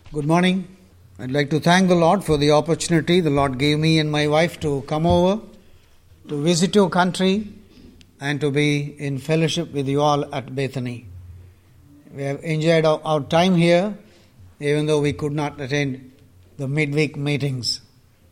Good morning. I'd like to thank the Lord for the opportunity the Lord gave me and my wife to come over, to visit your country, and to be in fellowship with you all at Bethany. We have enjoyed our time here, even though we could not attend the midweek meetings.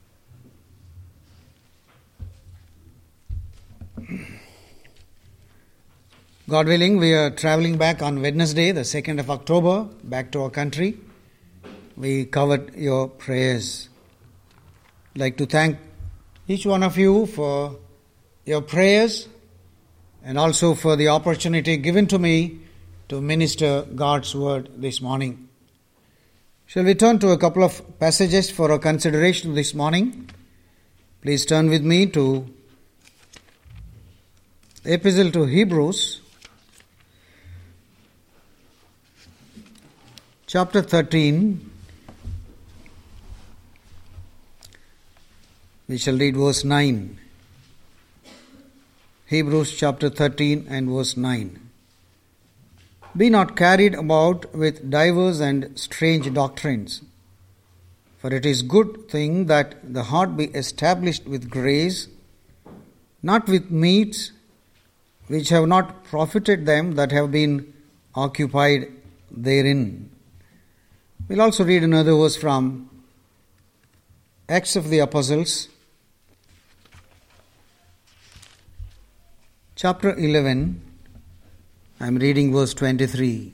God willing, we are traveling back on Wednesday, the 2nd of October, back to our country. We covered your prayers. I'd like to thank each one of you for your prayers and also for the opportunity given to me to minister God's word this morning. Shall we turn to a couple of passages for our consideration this morning? Please turn with me to the Epistle to Hebrews, chapter 13. We shall read verse 9. Hebrews chapter 13 and verse 9. Be not carried about with divers and strange doctrines, for it is good thing that the heart be established with grace, not with meats which have not profited them that have been occupied therein. We'll also read another verse from Acts of the Apostles, chapter 11, I am reading verse 23.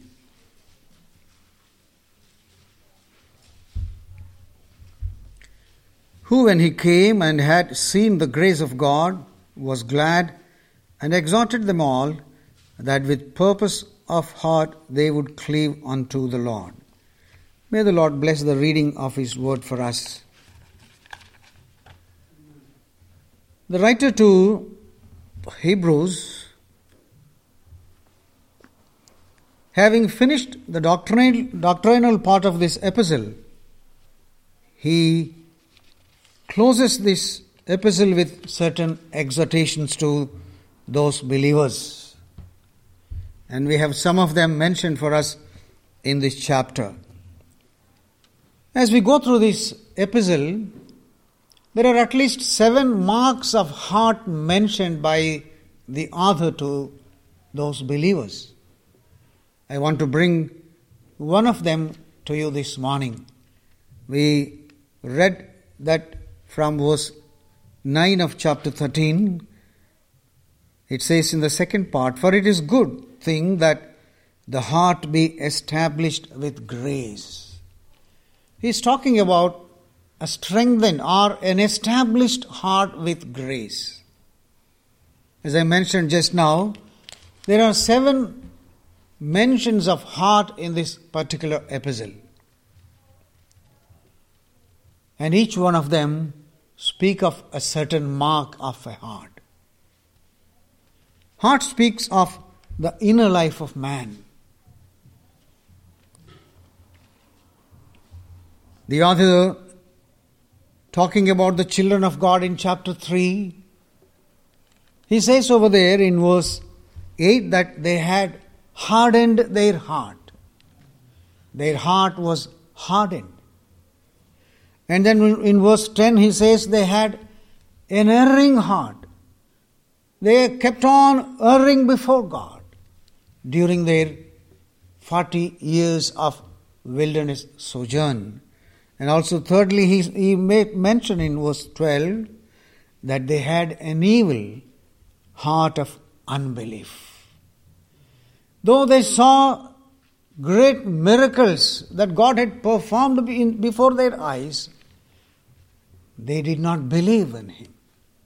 Who, when he came and had seen the grace of God, was glad and exhorted them all that with purpose of heart they would cleave unto the Lord. May the Lord bless the reading of his word for us. The writer to Hebrews, having finished the doctrinal part of this epistle, he closes this epistle with certain exhortations to those believers. And we have some of them mentioned for us in this chapter. As we go through this epistle, there are at least 7 marks of heart mentioned by the author to those believers. I want to bring one of them to you this morning. We read that from verse 9 of chapter 13. It says in the second part, for it is good thing that the heart be established with grace. He is talking about a strengthened or an established heart with grace. As I mentioned just now, there are 7 mentions of heart in this particular epistle. And each one of them speak of a certain mark of a heart. Heart speaks of the inner life of man. The author, talking about the children of God in chapter 3, he says over there in verse 8 that they had hardened their heart. Their heart was hardened. And then in verse 10 he says they had an erring heart. They kept on erring before God during their 40 years of wilderness sojourn. And also thirdly, he made mention in verse 12 that they had an evil heart of unbelief. Though they saw great miracles that God had performed before their eyes, they did not believe in him.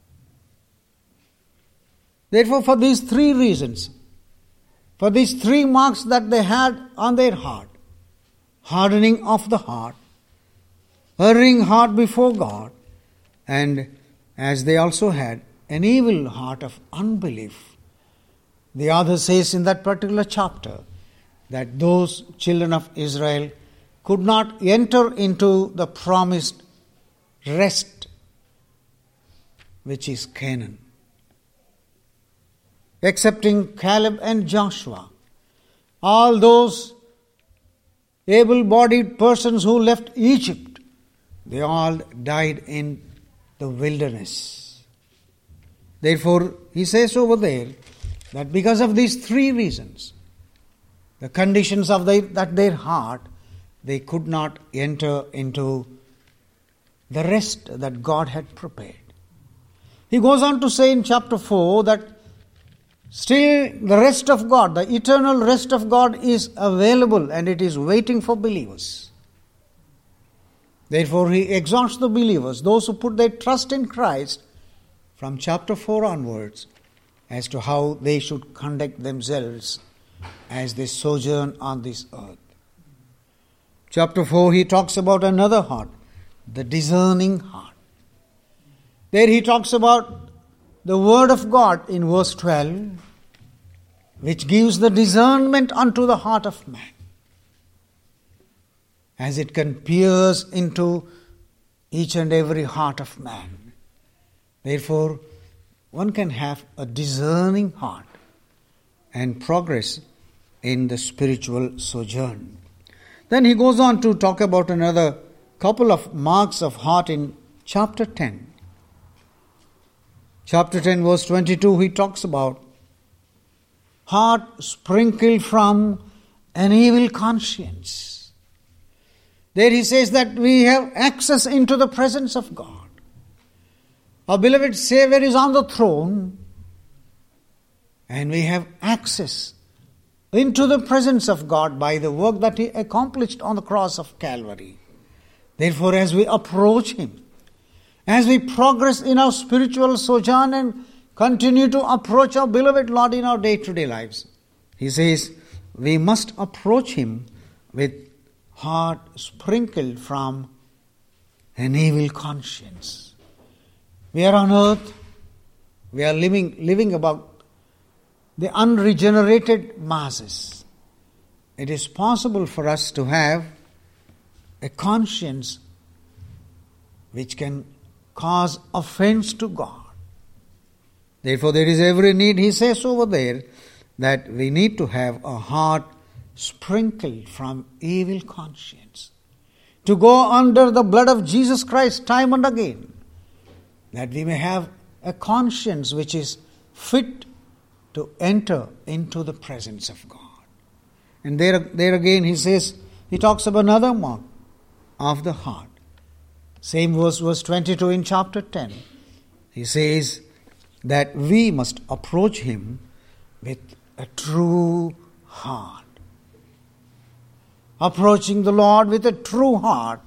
Therefore, for these 3 reasons, for these 3 marks that they had on their heart, hardening of the heart, erring heart before God, and as they also had an evil heart of unbelief, the author says in that particular chapter that those children of Israel could not enter into the promised rest, which is Canaan. Excepting Caleb and Joshua, all those able-bodied persons who left Egypt, they all died in the wilderness. Therefore, he says over there that because of these three reasons, the conditions of their heart, they could not enter into the rest that God had prepared. He goes on to say in chapter 4 that still the rest of God, the eternal rest of God is available and it is waiting for believers. Therefore, he exhorts the believers, those who put their trust in Christ, from chapter 4 onwards, as to how they should conduct themselves as they sojourn on this earth. Chapter 4, he talks about another heart, the discerning heart. There he talks about the word of God in verse 12, which gives the discernment unto the heart of man, as it can pierce into each and every heart of man. Therefore, one can have a discerning heart and progress in the spiritual sojourn. Then he goes on to talk about another couple of marks of heart in chapter 10. Chapter 10 verse 22, he talks about heart sprinkled from an evil conscience. There he says that we have access into the presence of God. Our beloved Savior is on the throne, and we have access into the presence of God by the work that he accomplished on the cross of Calvary. Therefore, as we approach him, as we progress in our spiritual sojourn and continue to approach our beloved Lord in our day-to-day lives, he says we must approach him with heart sprinkled from an evil conscience. We are on earth, we are living about the unregenerated masses. It is possible for us to have a conscience which can cause offense to God. Therefore, there is every need, he says over there, that we need to have a heart sprinkled from evil conscience, to go under the blood of Jesus Christ time and again, that we may have a conscience which is fit to enter into the presence of God. And there again he says, he talks about another mark of the heart. Same verse 22 in chapter 10. He says that we must approach him with a true heart. Approaching the Lord with a true heart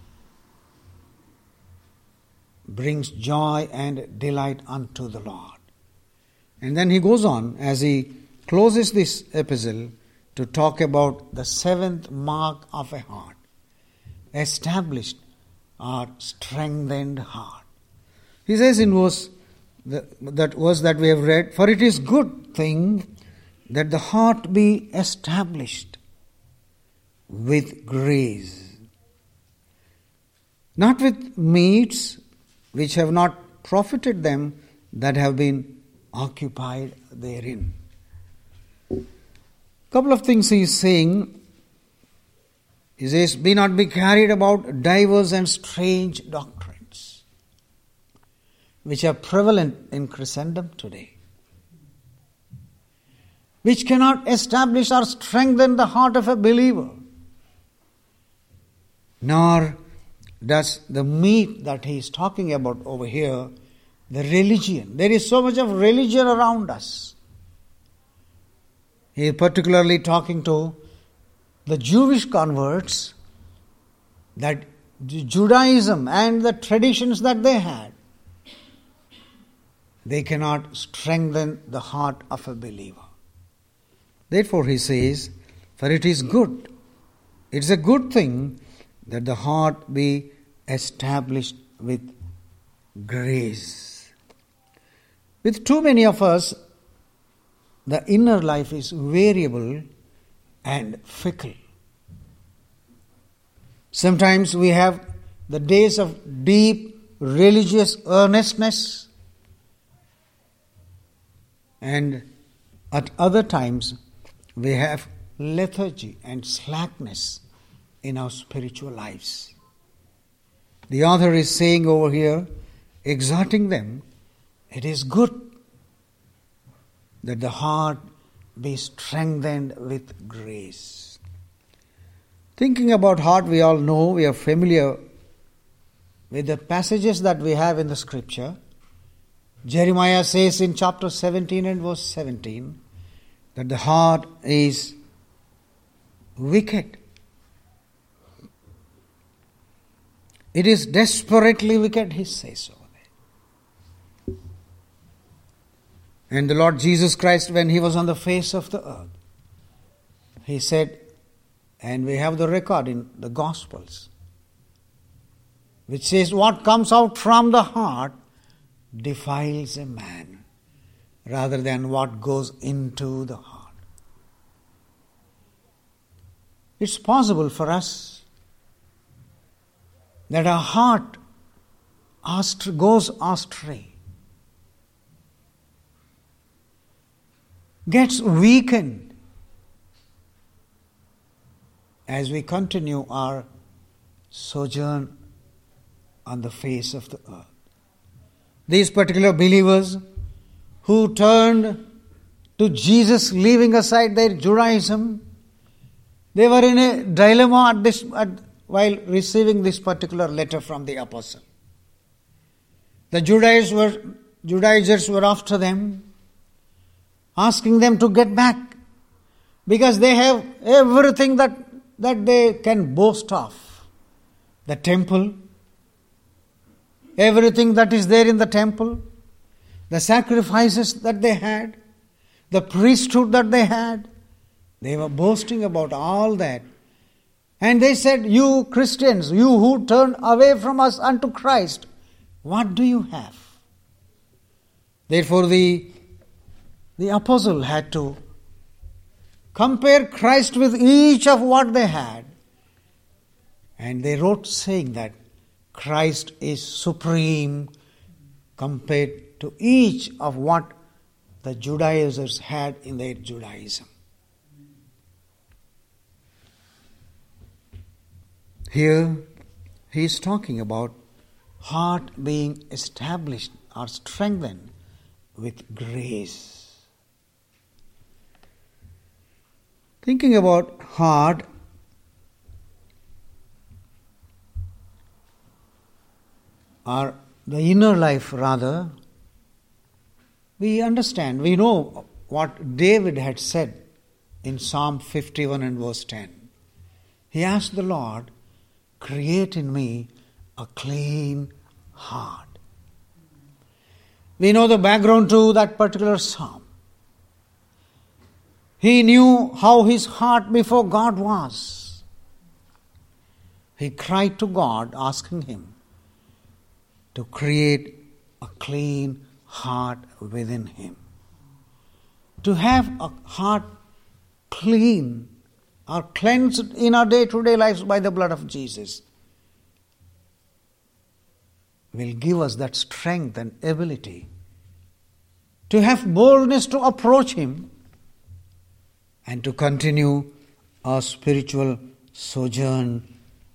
brings joy and delight unto the Lord. And then he goes on, as he closes this epistle, to talk about the seventh mark of a heart, established or strengthened heart. He says in that verse that we have read, for it is good thing that the heart be established with grace, not with meats which have not profited them that have been occupied therein. Couple of things he is saying. He says, be not be carried about diverse and strange doctrines which are prevalent in Christendom today, which cannot establish or strengthen the heart of a believer, nor does the meat that he is talking about over here, the religion. There is so much of religion around us. He is particularly talking to the Jewish converts, that Judaism and the traditions that they had, they cannot strengthen the heart of a believer. Therefore he says, for it is good, it's a good thing that the heart be established with grace. With too many of us, the inner life is variable and fickle. Sometimes we have the days of deep religious earnestness, and at other times we have lethargy and slackness in our spiritual lives. The author is saying over here, exhorting them, it is good that the heart be strengthened with grace. Thinking about heart, we all know, we are familiar with the passages that we have in the scripture. Jeremiah says in chapter 17 and verse 17 that the heart is wicked. It is desperately wicked, he says over there. And the Lord Jesus Christ, when he was on the face of the earth, he said, and we have the record in the Gospels, which says, what comes out from the heart defiles a man, rather than what goes into the heart. It's possible for us that our heart goes astray, gets weakened as we continue our sojourn on the face of the earth. These particular believers who turned to Jesus, leaving aside their Judaism, they were in a dilemma while receiving this particular letter from the apostle. The Judaizers were after them, asking them to get back, because they have everything that they can boast of. The temple, everything that is there in the temple, the sacrifices that they had, the priesthood that they had, they were boasting about all that. And they said, you Christians, you who turn away from us unto Christ, what do you have? Therefore the apostle had to compare Christ with each of what they had. And they wrote saying that Christ is supreme compared to each of what the Judaizers had in their Judaism. Here he is talking about heart being established or strengthened with grace. Thinking about heart, or the inner life rather, we understand, we know what David had said in Psalm 51 and verse 10. He asked the Lord, create in me a clean heart. We know the background to that particular psalm. He knew how his heart before God was. He cried to God, asking him to create a clean heart within him. To have a heart clean or cleansed in our day-to-day lives by the blood of Jesus will give us that strength and ability to have boldness to approach him and to continue our spiritual sojourn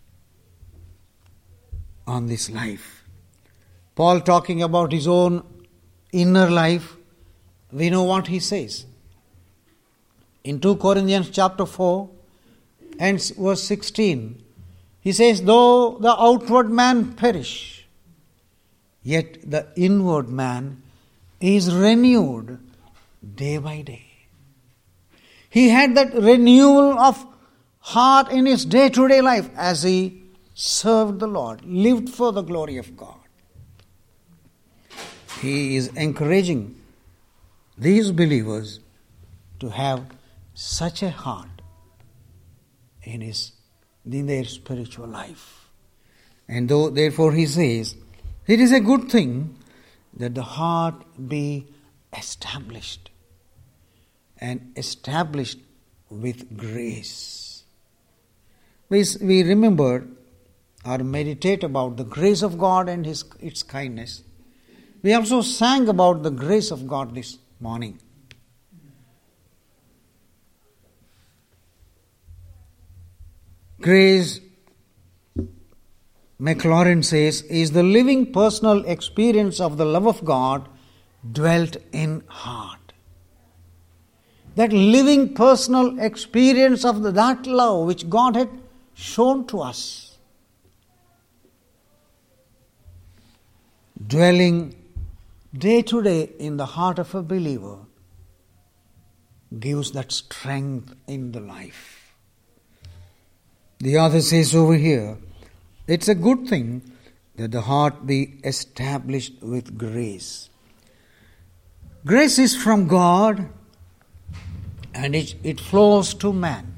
on this life. Paul, talking about his own inner life, we know what he says. In 2 Corinthians chapter 4 and verse 16, he says, though the outward man perish, yet the inward man is renewed day by day. He had that renewal of heart in his day-to-day life as he served the Lord, lived for the glory of God. He is encouraging these believers to have such a heart in their spiritual life. And therefore he says, it is a good thing that the heart be established, and established with grace. We remember or meditate about the grace of God and its kindness. We also sang about the grace of God this morning. Grace, McLaurin says, is the living personal experience of the love of God dwelt in heart. That living personal experience of that love which God had shown to us, dwelling day to day in the heart of a believer, gives that strength in the life. The author says over here, it's a good thing that the heart be established with grace. Grace is from God and it flows to man.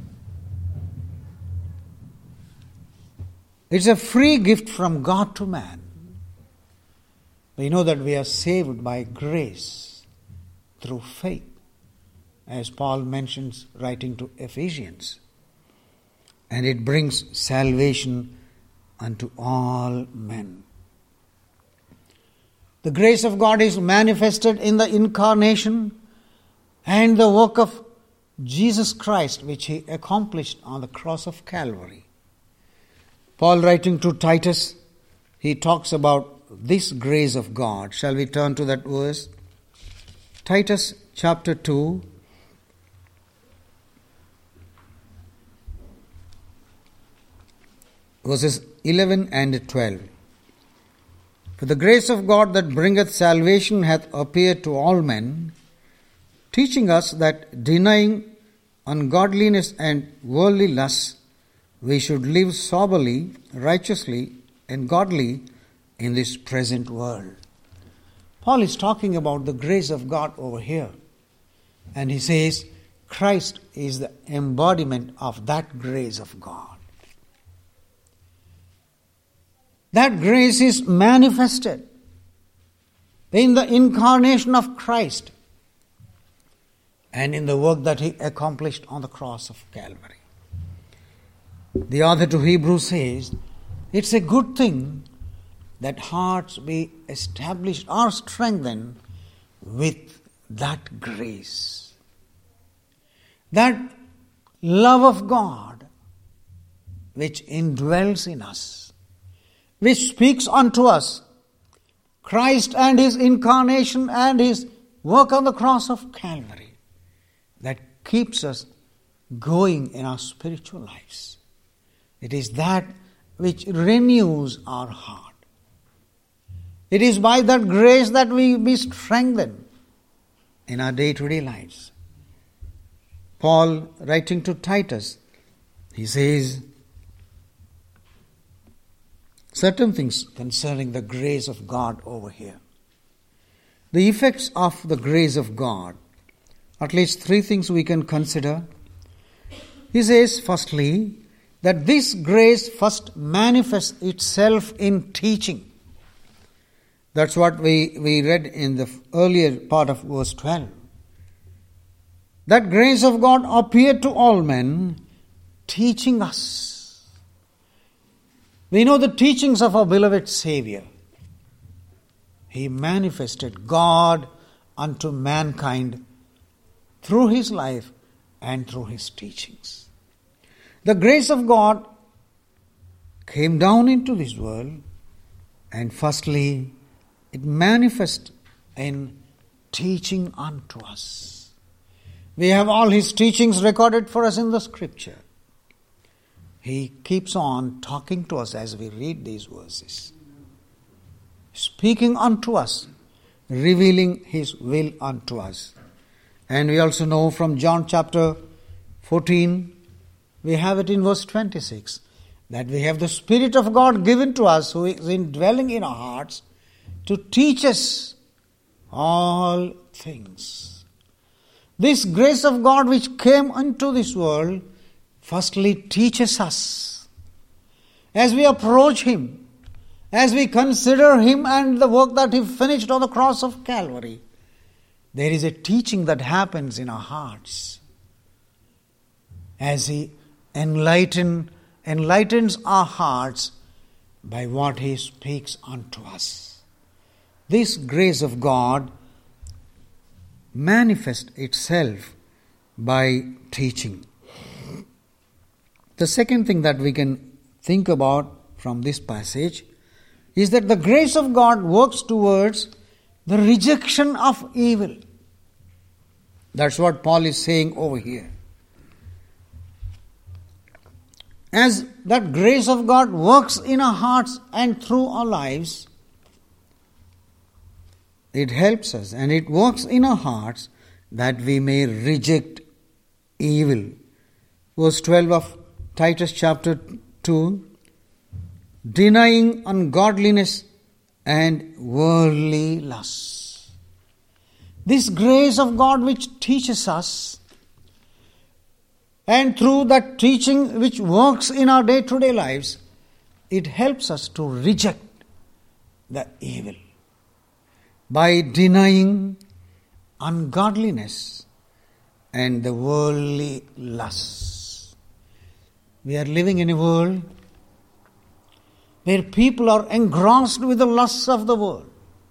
It's a free gift from God to man. We know that we are saved by grace through faith, as Paul mentions writing to Ephesians. And it brings salvation unto all men. The grace of God is manifested in the incarnation and the work of Jesus Christ, which He accomplished on the cross of Calvary. Paul, writing to Titus, he talks about this grace of God. Shall we turn to that verse? Titus chapter 2, verses 11 and 12. For the grace of God that bringeth salvation hath appeared to all men, teaching us that denying ungodliness and worldly lusts, we should live soberly, righteously, and godly in this present world. Paul is talking about the grace of God over here. And he says, Christ is the embodiment of that grace of God. That grace is manifested in the incarnation of Christ and in the work that He accomplished on the cross of Calvary. The author to Hebrews says, it's a good thing that hearts be established or strengthened with that grace. That love of God which indwells in us, which speaks unto us Christ and His incarnation and His work on the cross of Calvary, that keeps us going in our spiritual lives. It is that which renews our heart. It is by that grace that we be strengthened in our day-to-day lives. Paul, writing to Titus, he says certain things concerning the grace of God over here. The effects of the grace of God, at least three things we can consider. He says, firstly, that this grace first manifests itself in teaching. That's what we read in the earlier part of verse 12. That grace of God appeared to all men, teaching us. We know the teachings of our beloved Savior. He manifested God unto mankind through His life and through His teachings. The grace of God came down into this world, and firstly, it manifests in teaching unto us. We have all His teachings recorded for us in the Scripture. He keeps on talking to us as we read these verses, speaking unto us, revealing His will unto us. And we also know from John chapter 14, we have it in verse 26, that we have the Spirit of God given to us, who is indwelling in our hearts, to teach us all things. This grace of God which came into this world firstly teaches us. As we approach Him, as we consider Him and the work that He finished on the cross of Calvary, there is a teaching that happens in our hearts as He enlightens our hearts by what He speaks unto us. This grace of God manifests itself by teaching. The second thing that we can think about from this passage is that the grace of God works towards the rejection of evil. That's what Paul is saying over here. As that grace of God works in our hearts and through our lives, it helps us and it works in our hearts that we may reject evil. Verse 12 of Titus chapter 2, denying ungodliness and worldly lusts. This grace of God which teaches us, and through that teaching which works in our day-to-day lives, it helps us to reject the evil by denying ungodliness and the worldly lusts. We are living in a world where people are engrossed with the lusts of the world.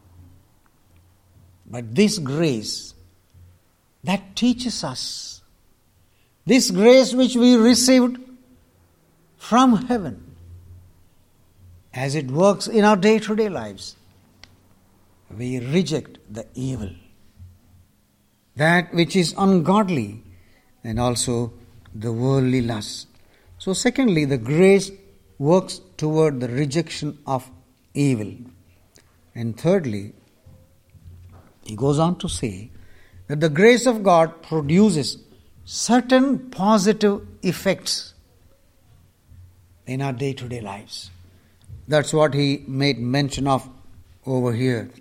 But this grace that teaches us, this grace which we received from heaven, as it works in our day-to-day lives, we reject the evil, that which is ungodly, and also the worldly lust. So secondly, the grace works toward the rejection of evil. And thirdly, he goes on to say that the grace of God produces certain positive effects in our day-to-day lives. That's what he made mention of over here.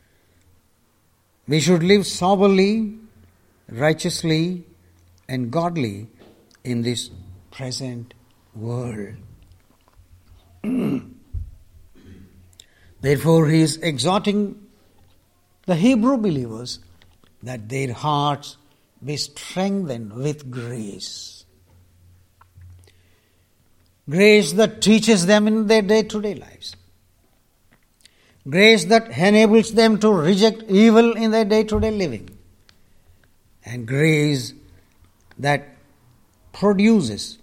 We should live soberly, righteously, and godly in this present world. Therefore, he is exhorting the Hebrew believers that their hearts be strengthened with grace. Grace that teaches them in their day-to-day lives. Grace that enables them to reject evil in their day-to-day living. And grace that produces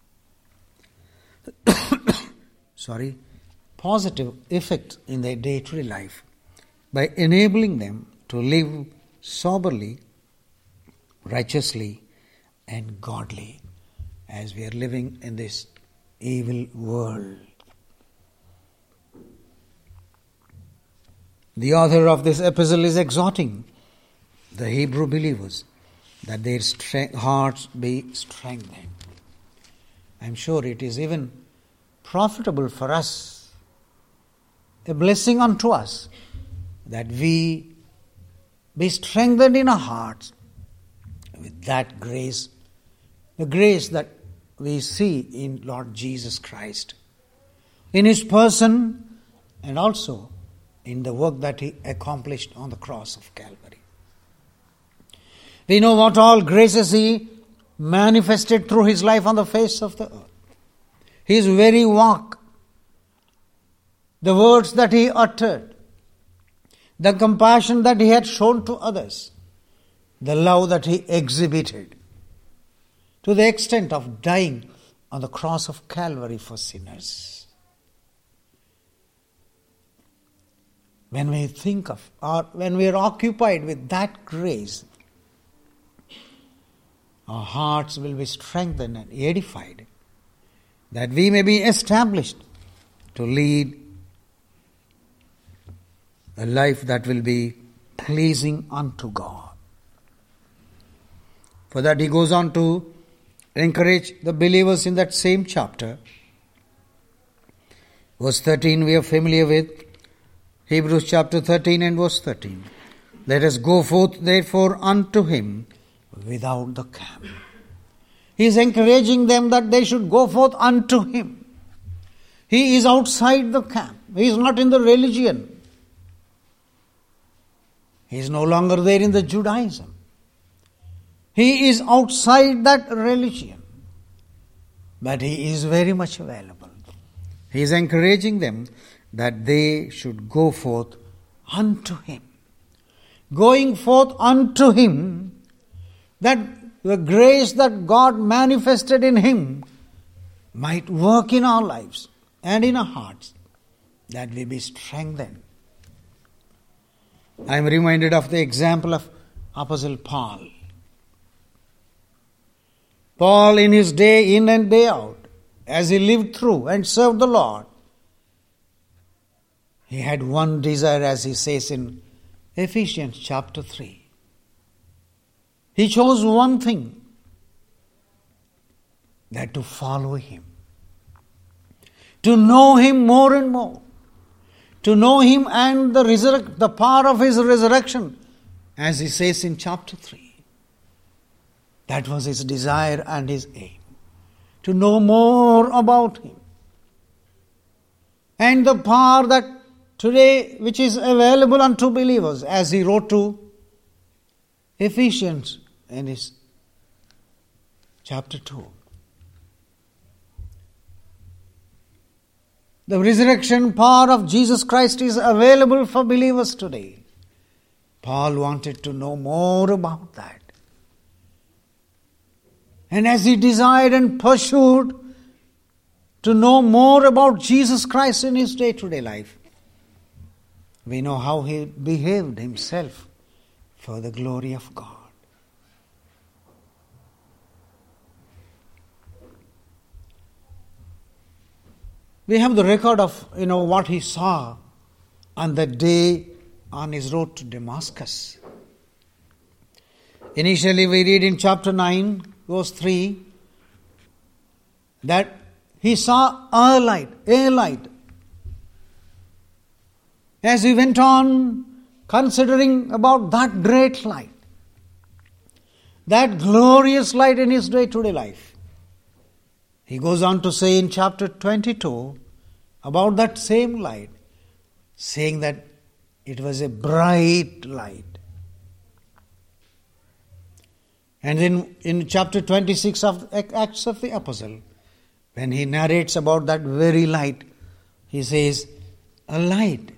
positive effects in their day-to-day life by enabling them to live soberly, righteously, and godly as we are living in this evil world. The author of this epistle is exhorting the Hebrew believers that their hearts be strengthened. I am sure it is even profitable for us, a blessing unto us, that we be strengthened in our hearts with that grace, the grace that we see in Lord Jesus Christ, in His person and also in the work that He accomplished on the cross of Calvary. We know what all graces He manifested through His life on the face of the earth. His very walk, the words that He uttered, the compassion that He had shown to others, the love that He exhibited, to the extent of dying on the cross of Calvary for sinners. When we think of, or when we are occupied with that grace, our hearts will be strengthened and edified, that we may be established to lead a life that will be pleasing unto God. For that he goes on to encourage the believers in that same chapter. Verse 13 we are familiar with. Hebrews chapter 13 and verse 13. Let us go forth therefore unto him without the camp. He is encouraging them that they should go forth unto him. He is outside the camp. He is not in the religion. He is no longer there in the Judaism. He is outside that religion. But he is very much available. He is encouraging them that they should go forth unto him. Going forth unto him, that the grace that God manifested in him might work in our lives and in our hearts, that we be strengthened. I am reminded of the example of Apostle Paul. Paul, in his day in and day out, as he lived through and served the Lord, he had one desire, as he says in Ephesians chapter 3. He chose one thing, that to follow him, to know him more and more, to know him and the power of his resurrection, as he says in chapter 3. That was his desire and his aim, to know more about him. And the power that today, which is available unto believers, as he wrote to Ephesians in his chapter 2. The resurrection power of Jesus Christ is available for believers today. Paul wanted to know more about that. And as he desired and pursued to know more about Jesus Christ in his day-to-day life, we know how he behaved himself for the glory of God. We have the record of, what he saw on the day on his road to Damascus. Initially, we read in chapter 9, verse 3, that he saw a light. As he went on considering about that great light, that glorious light in his day-to-day life, he goes on to say in chapter 22 about that same light, saying that it was a bright light. And then in chapter 26 of Acts of the Apostle, when he narrates about that very light, he says, a light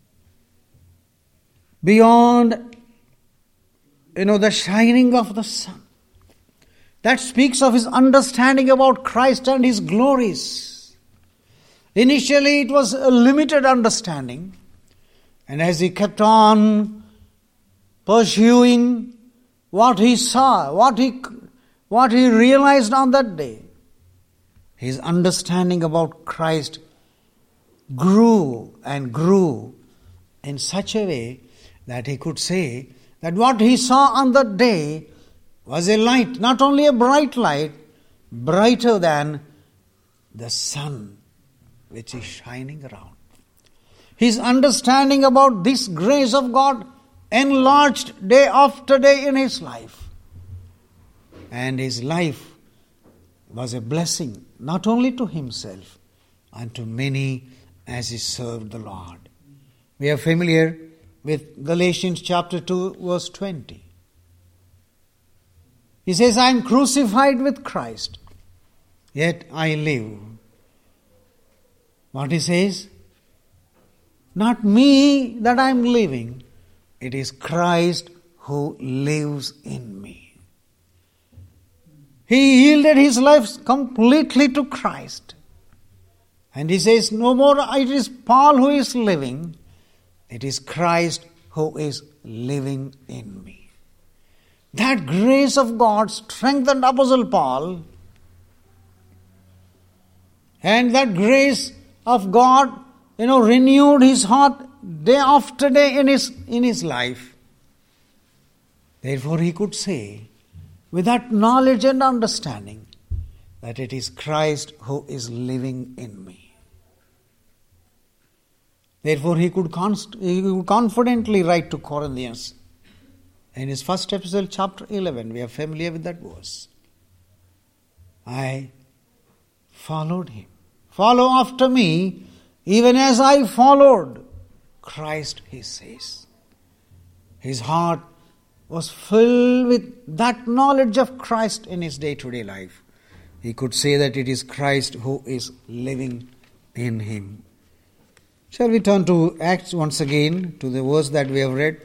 beyond, the shining of the sun. That speaks of his understanding about Christ and his glories. Initially, it was a limited understanding. And as he kept on pursuing what he saw, what he realized on that day, his understanding about Christ grew and grew in such a way that he could say that what he saw on that day was a light, not only a bright light, brighter than the sun which is shining around. His understanding about this grace of God enlarged day after day in his life. And his life was a blessing not only to himself and to many as he served the Lord. We are familiar with Galatians chapter 2 verse 20. He says, I am crucified with Christ, yet I live. What he says? Not me that I am living, it is Christ who lives in me. He yielded his life completely to Christ. And he says, no more it is Paul who is living, it is Christ who is living in me. That grace of God strengthened Apostle Paul, and that grace of God, renewed his heart day after day in his life. Therefore he could say, with that knowledge and understanding, that it is Christ who is living in me. Therefore he could confidently write to Corinthians, in his first epistle, chapter 11, we are familiar with that verse. I followed him. Follow after me, even as I followed Christ, he says. His heart was filled with that knowledge of Christ in his day-to-day life. He could say that it is Christ who is living in him. Shall we turn to Acts once again, to the verse that we have read?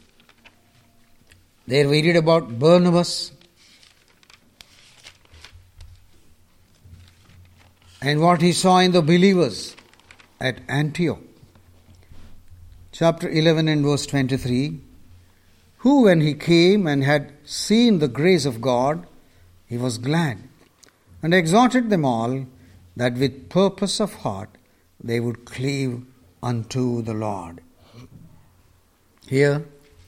There we read about Barnabas. and what he saw in the believers at Antioch. Chapter 11 and verse 23, who when he came and had seen the grace of God, he was glad, and exhorted them all that with purpose of heart they would cleave unto the Lord. Here,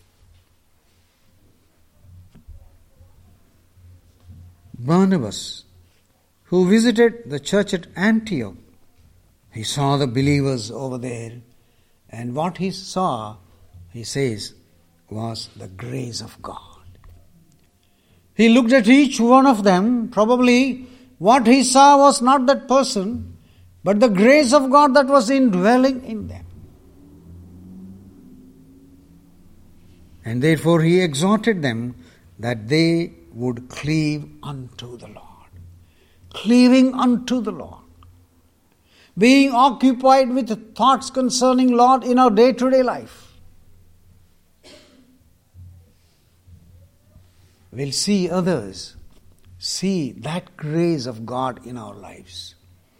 Barnabas, who visited the church at Antioch, he saw the believers over there, and what he saw, he says, was the grace of God. He looked at each one of them. Probably what he saw was not that person, but the grace of God that was indwelling in them. And therefore he exhorted them that they would cleave unto the Lord. Cleaving unto the Lord. Being occupied with thoughts concerning Lord in our day-to-day life. We'll see others see that grace of God in our lives.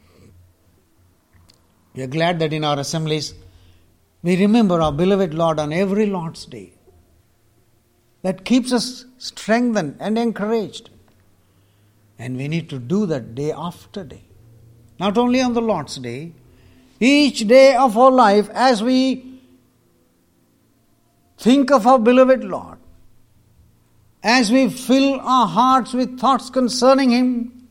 We are glad that in our assemblies we remember our beloved Lord on every Lord's Day. That keeps us strengthened and encouraged. And we need to do that day after day. Not only on the Lord's Day, each day of our life as we think of our beloved Lord, as we fill our hearts with thoughts concerning Him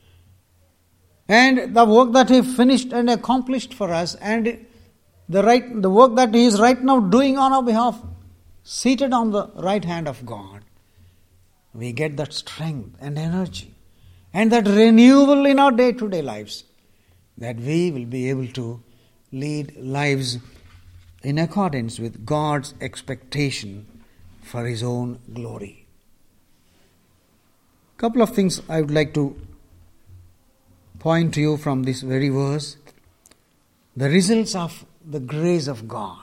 and the work that He finished and accomplished for us, and the work that He is right now doing on our behalf, seated on the right hand of God, we get that strength and energy and that renewal in our day-to-day lives, that we will be able to lead lives in accordance with God's expectation for His own glory. Couple of things I would like to point to you from this very verse. The results of the grace of God.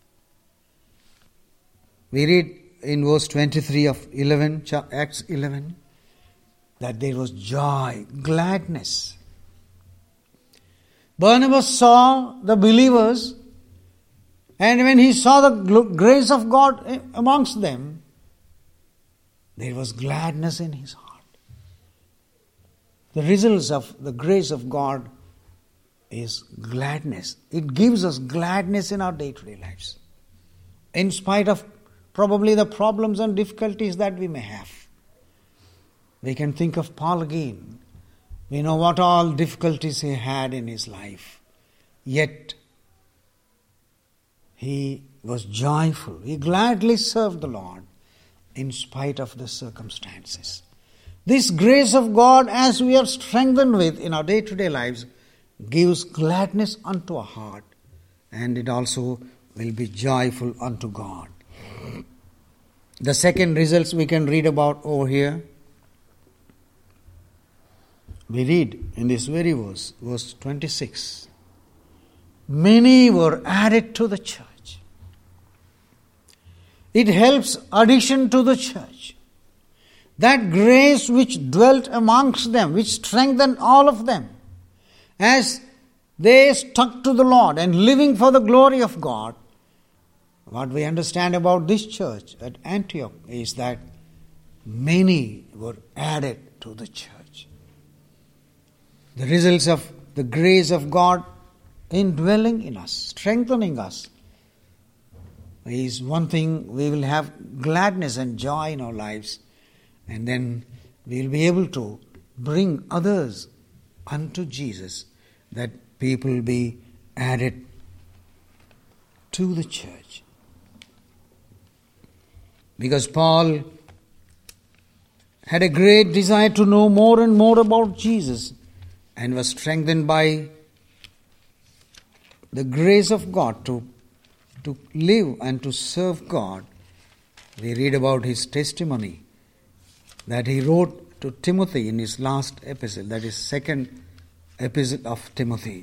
We read in verse 23 of Acts 11, that there was joy, gladness. Barnabas saw the believers, and when he saw the grace of God amongst them, there was gladness in his heart. The results of the grace of God is gladness. It gives us gladness in our day-to-day lives. In spite of probably the problems and difficulties that we may have. We can think of Paul again. We know what all difficulties he had in his life. Yet, he was joyful. He gladly served the Lord in spite of the circumstances. This grace of God, as we are strengthened with in our day-to-day lives, gives gladness unto our heart, and it also will be joyful unto God. The second results we can read about over here. We read in this very verse, verse 26. Many were added to the church. It helps addition to the church. That grace which dwelt amongst them, which strengthened all of them, as they stuck to the Lord and living for the glory of God. What we understand about this church at Antioch is that many were added to the church. The results of the grace of God indwelling in us, strengthening us, is one thing. We will have gladness and joy in our lives, and then we will be able to bring others unto Jesus, that people will be added to the church. Because Paul had a great desire to know more and more about Jesus, and was strengthened by the grace of God to live and to serve God. We read about his testimony that he wrote to Timothy in his last epistle, that is second epistle of Timothy.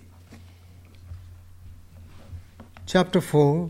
Chapter 4,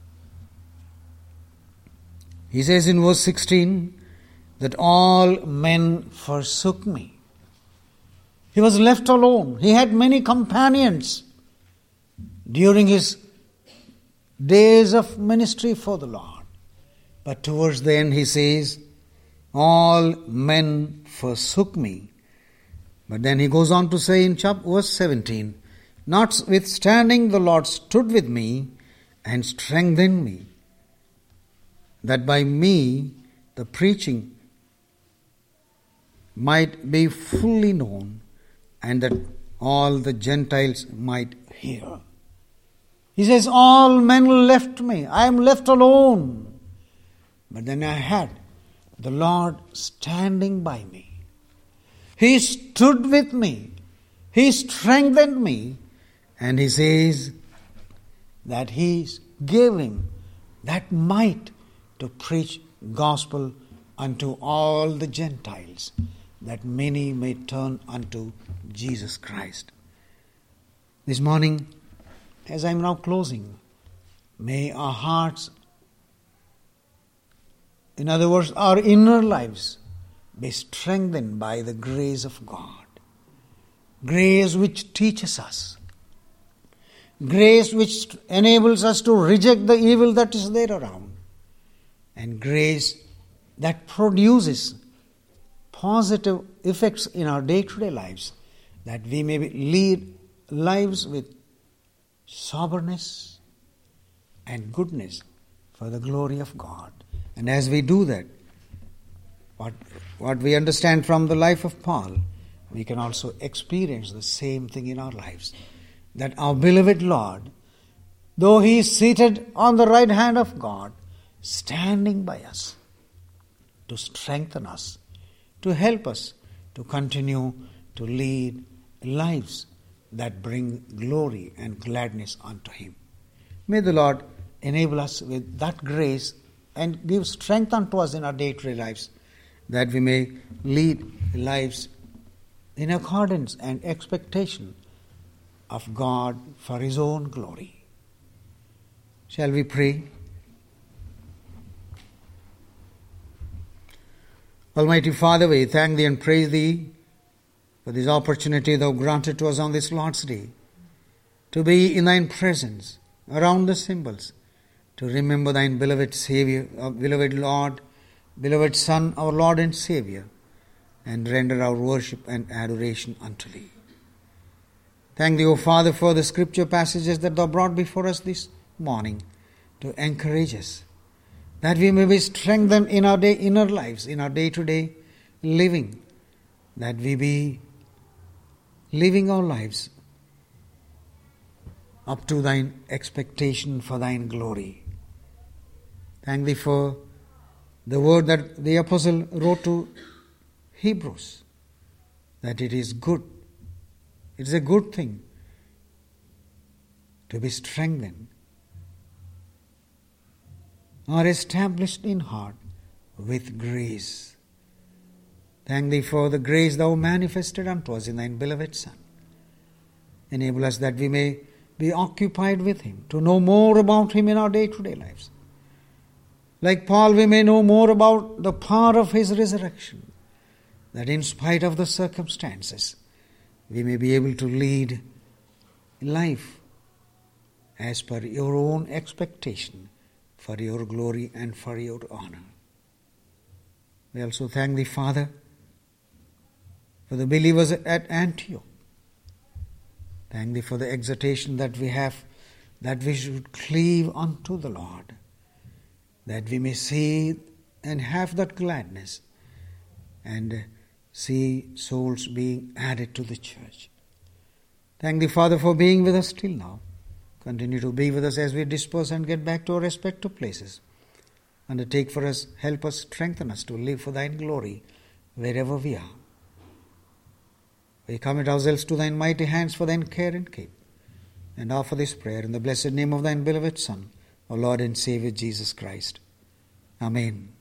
he says in verse 16 that all men forsook me. He was left alone. He had many companions during his days of ministry for the Lord. But towards the end he says, all men forsook me. But then he goes on to say in verse 17, notwithstanding the Lord stood with me and strengthened me, that by me the preaching might be fully known, and that all the Gentiles might hear. He says, all men left me. I am left alone. But then I had the Lord standing by me. He stood with me. He strengthened me. And he says that he gave him that might to preach gospel unto all the Gentiles, that many may turn unto Jesus Christ. This morning, as I am now closing, may our hearts, in other words, our inner lives, be strengthened by the grace of God. Grace which teaches us. Grace which enables us to reject the evil that is there around. And grace that produces positive effects in our day-to-day lives, that we may lead lives with soberness and goodness for the glory of God. And as we do that, what we understand from the life of Paul, we can also experience the same thing in our lives. That our beloved Lord, though He is seated on the right hand of God, standing by us to strengthen us, to help us to continue to lead lives that bring glory and gladness unto Him. May the Lord enable us with that grace and give strength unto us in our day-to-day lives, that we may lead lives in accordance and expectation of God for His own glory. Shall we pray? Almighty Father, we thank Thee and praise Thee for this opportunity Thou granted to us on this Lord's Day, to be in Thine presence, around the symbols, to remember Thine beloved Savior, our beloved Lord, beloved Son, our Lord and Savior, and render our worship and adoration unto Thee. Thank Thee, O Father, for the scripture passages that Thou brought before us this morning to encourage us, that we may be strengthened in our inner lives, in our day-to-day living, that we be living our lives up to Thine expectation for Thine glory. Thank Thee for the word that the Apostle wrote to Hebrews, that it is good. It is a good thing to be strengthened or established in heart with grace. Thank Thee for the grace Thou manifested unto us in Thine beloved Son. Enable us that we may be occupied with Him, to know more about Him in our day-to-day lives. Like Paul, we may know more about the power of His resurrection, that in spite of the circumstances, we may be able to lead life as per Your own expectation, for Your glory and for Your honor. We also thank Thee, Father, for the believers at Antioch. Thank Thee for the exhortation that we have, that we should cleave unto the Lord, that we may see and have that gladness and see souls being added to the church. Thank Thee, Father, for being with us till now. Continue to be with us as we disperse and get back to our respective places. Undertake for us, help us, strengthen us to live for Thine glory wherever we are. We commit ourselves to Thine mighty hands for Thine care and keep, and offer this prayer in the blessed name of Thine beloved Son, our Lord and Savior Jesus Christ. Amen.